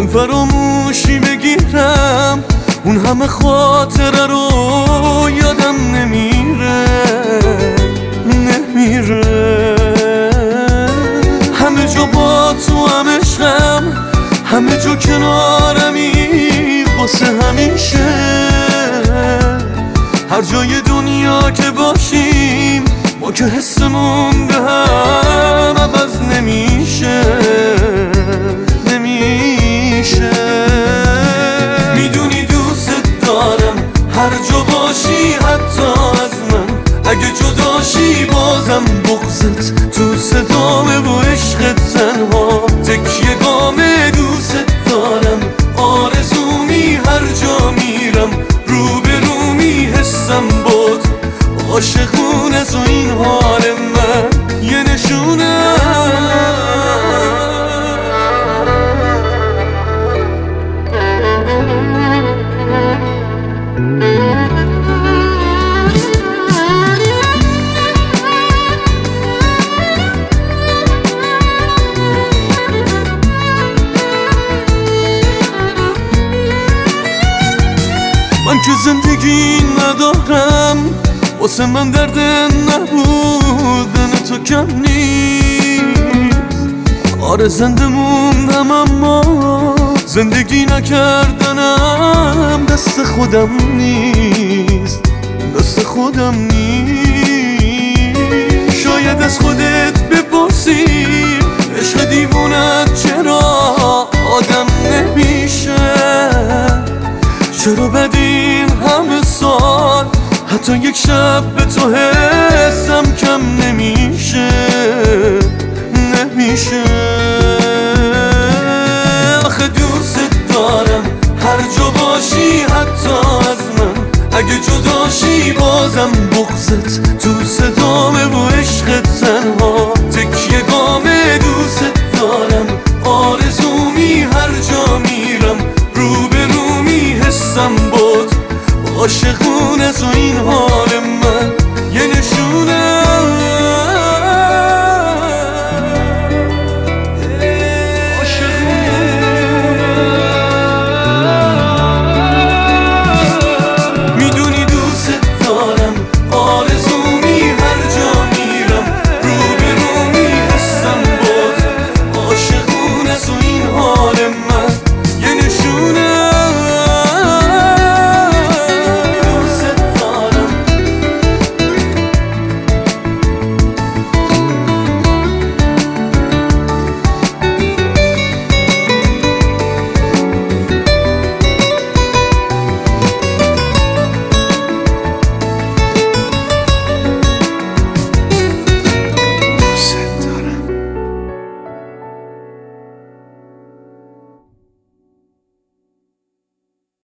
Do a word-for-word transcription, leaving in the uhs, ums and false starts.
فراموشی بگیرم اون همه خاطره رو یادم نمیره نمیره همه جا با تو هم عشقم همه جا کنارمی واسه همیشه هر جای دنیا که باشیم ما که حسمون به هم عوض نمیشه نمیشه میدونی دوست دارم هر جا باشی حتی از من اگه جداشی بازم بغضت تو صدامه و عشقت تنها تکیه گامه دوست دارم آرزومی هر جا میرم رو به رو میحسم باد عاشقونه تو این حال من یه نشونه من که زندگی ندارم واسه من درد نبودن تو کم نیست آره زنده موندم اما زندگی نکردنم دست خودم نیست دست خودم نیست شاید از خودت بپرسی عشق دیوونت چرا آدم نمیشه چرا بعد این همه سال حتی یک شب به تو حسم کم نمیشه نمیشه آخه دوست دارم هر جا باشی حتی از من اگه جداشی بازم بغضت تو صدامه و عشقت تنها تکیه گامه دوست دارم آرزومی هر جا میرم رو به رو میحسم باد عاشقونه تو این حال